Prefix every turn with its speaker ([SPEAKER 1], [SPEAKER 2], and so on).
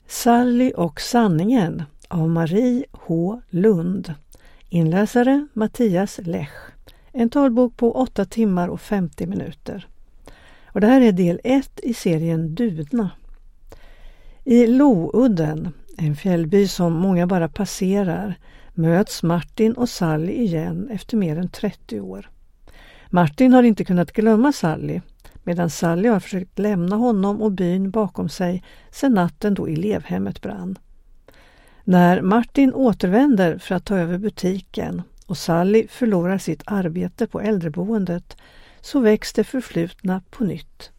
[SPEAKER 1] Sally och sanningen av Marie H. Lund. Inläsare Mattias Lech. En talbok på 8 timmar och 50 minuter. Och det här är del 1 i serien Dudna. I Loudden, en fjällby som många bara passerar, möts Martin och Sally igen efter mer än 30 år. Martin har inte kunnat glömma Sally, medan Sally har försökt lämna honom och byn bakom sig sedan natten då elevhemmet brann. När Martin återvänder för att ta över butiken och Sally förlorar sitt arbete på äldreboendet, så väcks det förflutna på nytt.